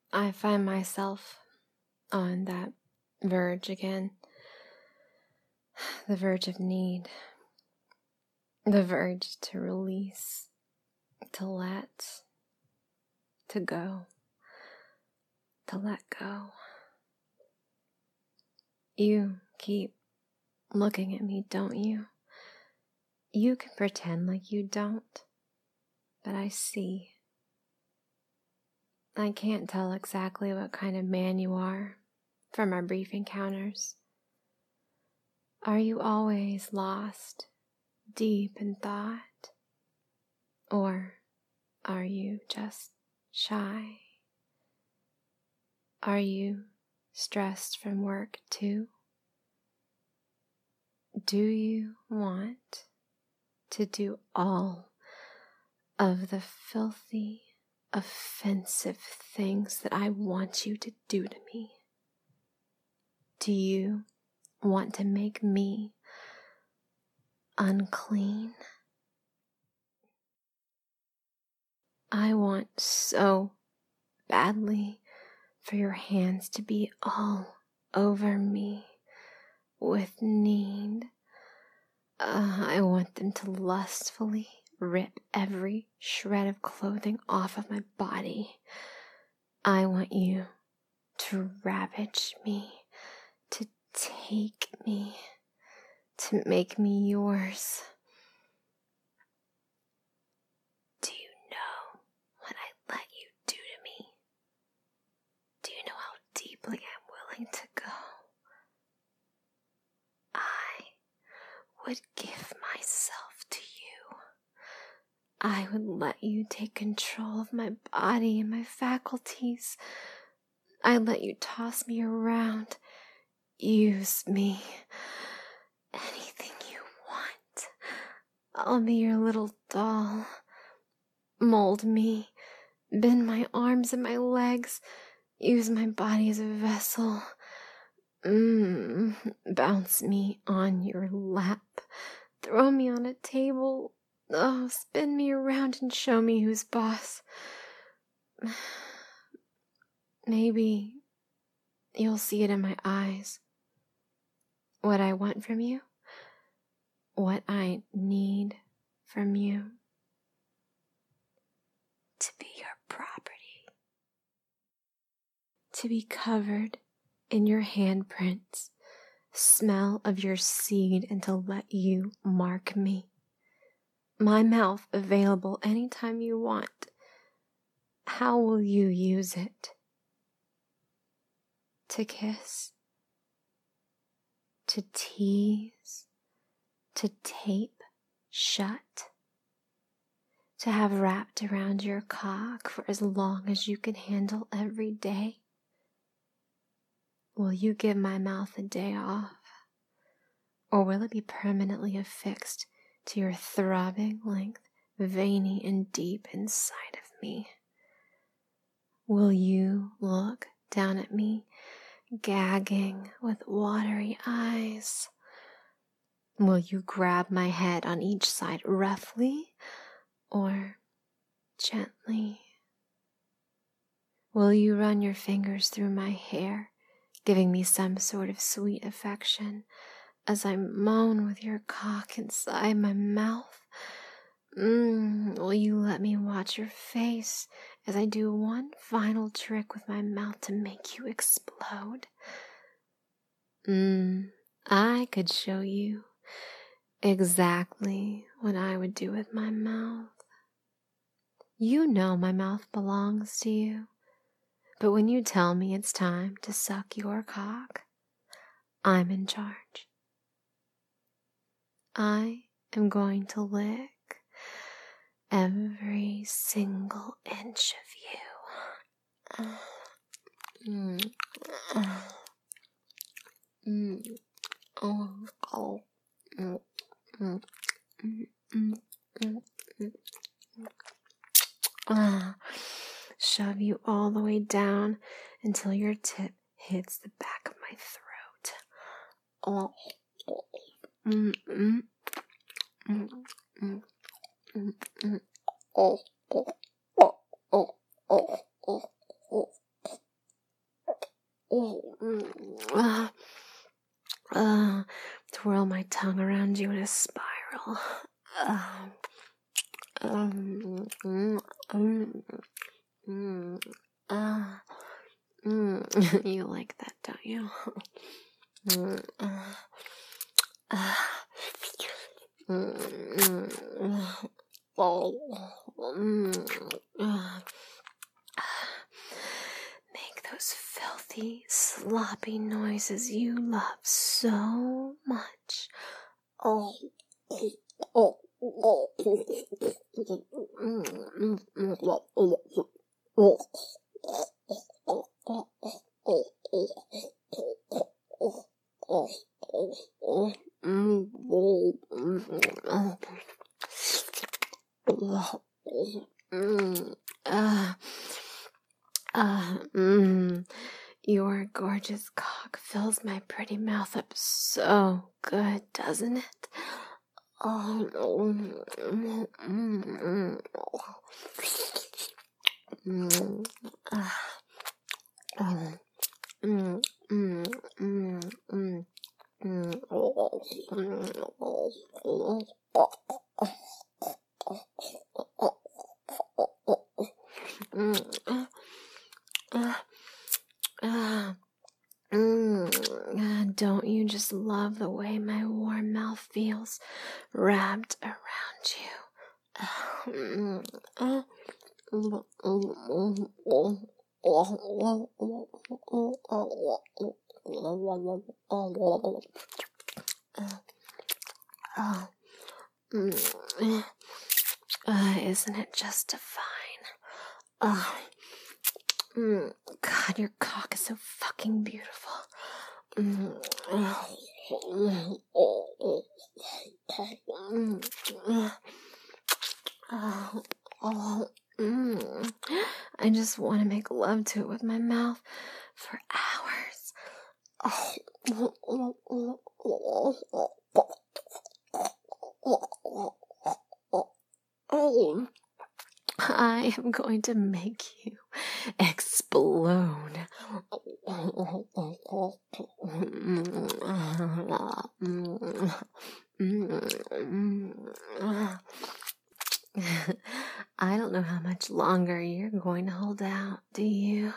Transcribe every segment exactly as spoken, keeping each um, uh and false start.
I find myself on that verge again. The verge of need. The verge to release, to let, to go, to let go. You keep looking at me, don't you? You can pretend like you don't, but I see. I can't tell exactly what kind of man you are from our brief encounters. Are you always lost, deep in thought? Or are you just shy? Are you stressed from work too? Do you want to do all of the filthy, offensive things that I want you to do to me? Do you want to make me unclean? I want so badly for your hands to be all over me with need. Uh, I want them to lustfully rip every shred of clothing off of my body. I want you to ravage me, to take me, to make me yours. Do you know what I let you do to me? Do you know how deeply I'm willing to go? I would give myself to you. I would let you take control of my body and my faculties. I'd let you toss me around, use me, anything you want. I'll be your little doll. Mold me, bend my arms and my legs, use my body as a vessel. Mmm, bounce me on your lap, throw me on a table. Oh, spin me around and show me who's boss. Maybe you'll see it in my eyes. What I want from you, what I need from you. To be your property. To be covered in your handprints, smell of your seed, and to let you mark me. My mouth available anytime you want. How will you use it? To kiss? To tease? To tape shut? To have wrapped around your cock for as long as you can handle every day? Will you give my mouth a day off? Or will it be permanently affixed to your throbbing length, veiny and deep inside of me? Will you look down at me, gagging with watery eyes? Will you grab my head on each side roughly or gently? Will you run your fingers through my hair, giving me some sort of sweet affection as I moan with your cock inside my mouth? Mm, will you let me watch your face as I do one final trick with my mouth to make you explode? Mm, I could show you exactly what I would do with my mouth. You know my mouth belongs to you, but when you tell me it's time to suck your cock, I'm in charge. I am going to lick every single inch of you. Mm. Mm. Oh, oh. Mm. Mm. Mm. Mm. Mm. Mm. Ah. Shove you all the way down until your tip hits the back of my throat. Oh. Mm. Mm. Mm. Mm. Mm. Mm. Oh. Oh. Oh. Oh. Oh. Oh. Oh. a spiral. Um, um, mm, mm, mm, uh, mm. You like that, don't you? Mm, uh, uh, mm, mm, oh, mm, uh, Make those filthy, sloppy noises you love so much. Oh, oh, oh, uh, uh, mm. Your gorgeous cock fills my pretty mouth up so good, doesn't it? Oh, mm, mm, mm, uh, uh, mm, mm, mm, mm, mm, oh, mm, oh, oh, mm, uh, uh, uh, mm, uh, don't you just love the way my warm mouth feels wrapped around you? Mm, uh, mm, mm, mm, uh, isn't it just divine? Uh, mm, God, your cock is so fucking beautiful. Mm, uh, uh, oh, mm. I just want to make love to it with my mouth for hours. Oh, I am going to make you explode. I don't know how much longer you're going to hold out, do you?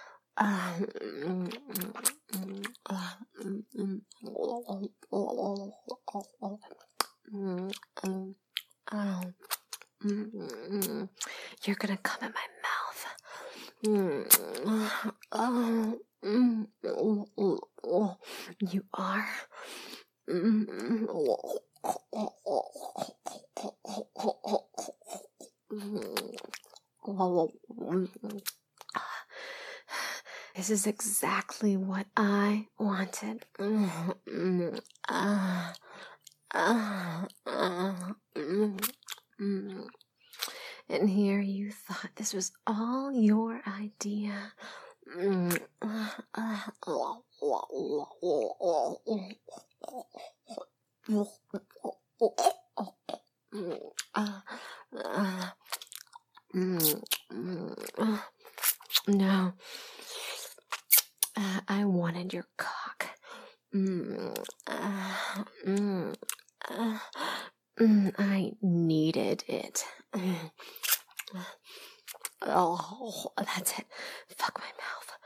You're gonna come in my mouth. You are. This is exactly what I wanted. And here you thought this was all your idea. No, uh, I wanted your cock. Mm, uh, mm, uh, mm, I needed it. Oh, that's it. Fuck my mouth.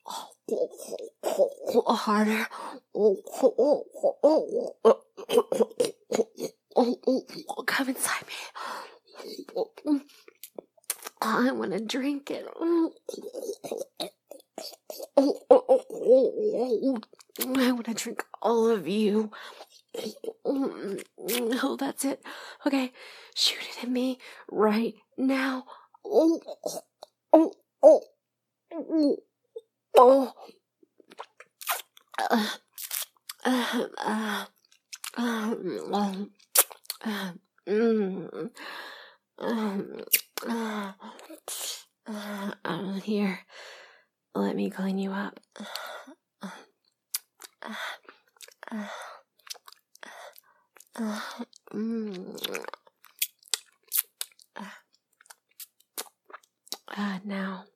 Oh, harder. Come inside me. I want to drink it. I want to drink all of you. Oh, that's it. Okay, shoot it at me right now. Oh, oh, oh, oh, oh. Uh, uh, uh, um, uh, mm, um, uh, uh, here, let me clean you up. Uh, uh, uh, uh, mm, uh, uh, now,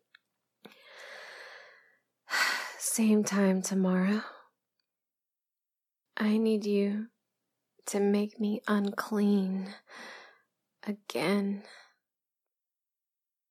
same time tomorrow. I need you to make me unclean again.